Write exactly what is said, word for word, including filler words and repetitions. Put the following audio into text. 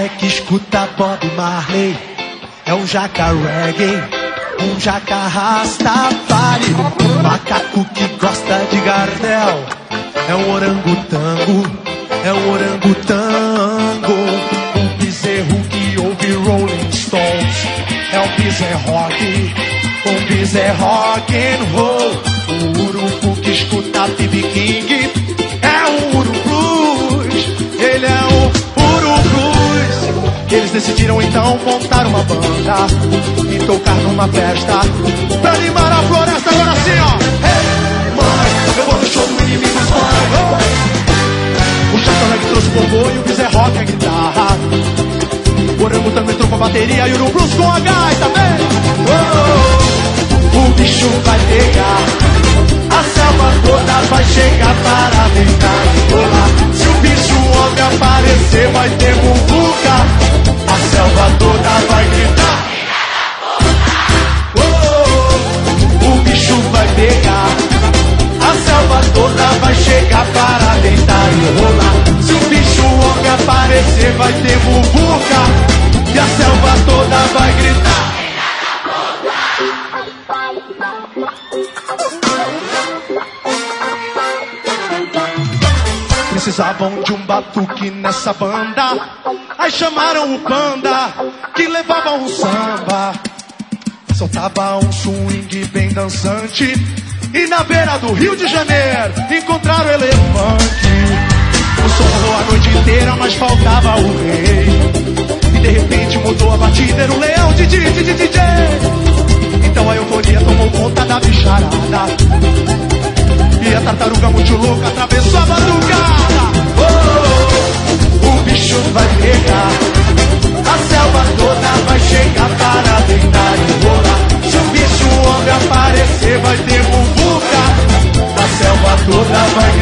que escuta Bob Marley é um jaca reggae, um jaca rastafari, um macaco que gosta de Gardel é um orangotango, é um orangotango, um bezerro que ouve Rolling Stones é um bezerro rock, um bezerro rock and roll, o urubu que escuta B B King é um urubus, ele é um urubus. Eles decidiram então montar uma banda e tocar numa festa pra animar a floresta. Agora assim, ó. Hey, mãe, eu vou no show do inimigo, mãe. O Chato trouxe o bombom e o bis é rock, a guitarra. O orangotango entrou com a bateria e o urubus com a gaita, vem. Oh, o bicho vai pegar, a selva toda vai chegar para deitar e rolar. Se o bicho homem aparecer, vai ter muvuca. A selva toda vai gritar. Oh, o bicho vai pegar, a selva toda vai chegar para deitar e rolar. Se o bicho homem aparecer, vai ter muvuca. E a selva toda vai gritar. Precisavam de um batuque nessa banda, aí chamaram o Panda, que levava um samba, soltava um swing bem dançante. E na beira do Rio de Janeiro encontraram o elefante. O som rolou a noite inteira, mas faltava o rei. E de repente mudou a batida, era o leão de D J. Então a euforia tomou conta da bicharada, e a tartaruga muito louca atravessou a madrugada. Oh, o bicho vai pegar, a selva toda vai chegar para deitar e rolar. Se o bicho homem aparecer, vai ter muvuca. A selva toda vai